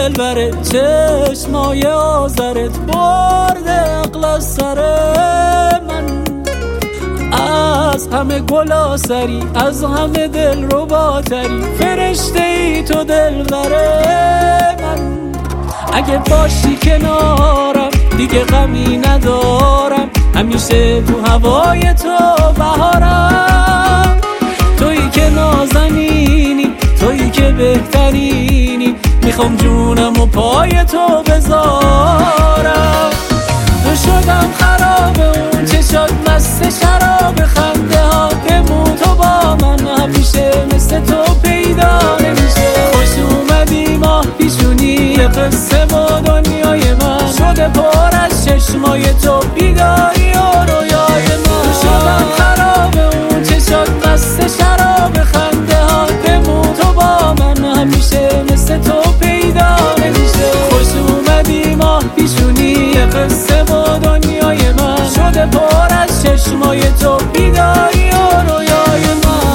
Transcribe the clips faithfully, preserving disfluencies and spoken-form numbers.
دلبره، چشمای آذرت برده عقل از سر من. از همه گلاسری، از همه دل رو باتری، فرشته ای تو دلبره من. اگه باشی کنارم دیگه غمی ندارم، همیشه تو هوای تو بهارم. تویی که نازنینی، تویی که بهترینی، میخوام جونم و پای تو بذارم. تو شدم خراب اون چشات مست شراب، خنده ها بمون تو با من، همیشه مثل تو پیدا نمیشه. خوش اومدی ماه پیشونی قصه و دنیای من، شده پر از چشمای تو بیداری و رویای من. تو شدم خراب اون چشات مست شراب، خنده ها بمون تو با من، همیشه مثل تو پیدا نمیشه. خوش اومدی ماه پیشونی قصه و دنیای من، شده پر از چشمای تو بیداری و رویای من.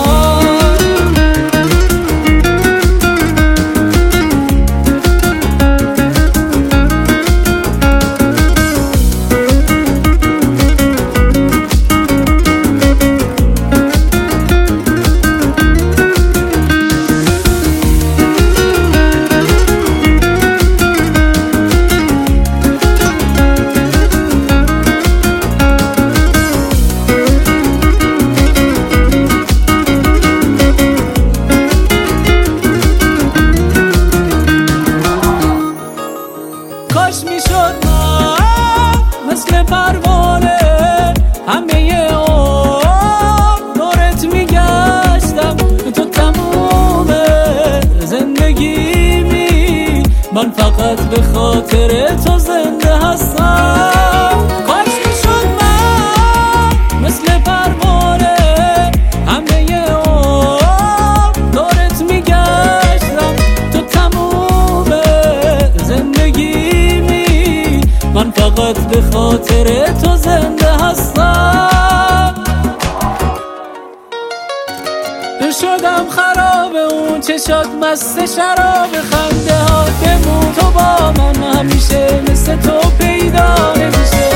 کاش میشد من مثل پروانه، همه عمر دورت میگشتم، تو تموم زندگیمی، من فقط به خاطر تو زنده هستم. کاش میشد من مثل پروانه، همه عمر دورت میگشتم، تو تموم زندگی، من فقط به خاطر تو زنده هستم. شدم خراب اون چشات مست شراب، خنده ها بمون تو با من، همیشه مثل تو پیدا نمیشه.